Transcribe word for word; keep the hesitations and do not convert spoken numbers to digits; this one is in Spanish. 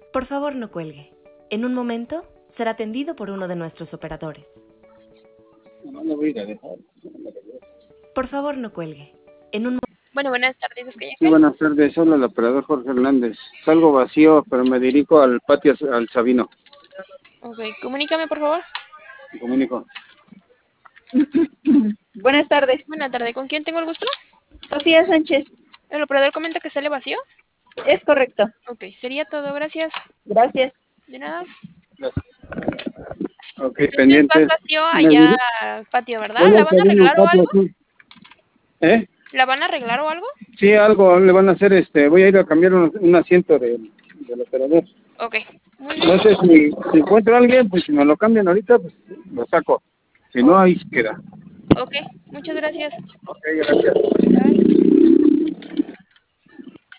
Por favor, no cuelgue. En un momento será atendido por uno de nuestros operadores. No lo voy a dejar. Por favor, no cuelgue. En un Bueno, buenas tardes, es que Sí, buenas tardes. Hola, el operador Jorge Hernández. Salgo vacío, pero me dirijo al patio, al Sabino. Ok, comunícame, por favor. Me comunico. Buenas tardes. Buenas tardes, ¿con quién tengo el gusto? Sofía Sánchez. El operador comenta que sale vacío. Es correcto. Ok, sería todo, gracias. Gracias. De nada. Gracias. Ok, Entonces pendientes. vas vacío Me allá dirijo al patio, ¿verdad? al ¿La van a Sabino, arreglar o patio, algo? sí. ¿Eh? ¿La van a arreglar o algo? Sí, algo le van a hacer. Este, voy a ir a cambiar un, un asiento de, del operador. Ok, muy bien. No sé si, si encuentro a alguien, pues si me lo cambian ahorita, pues lo saco. Si no, Oh, ahí se queda. ok, muchas gracias. Ok, gracias. Bye.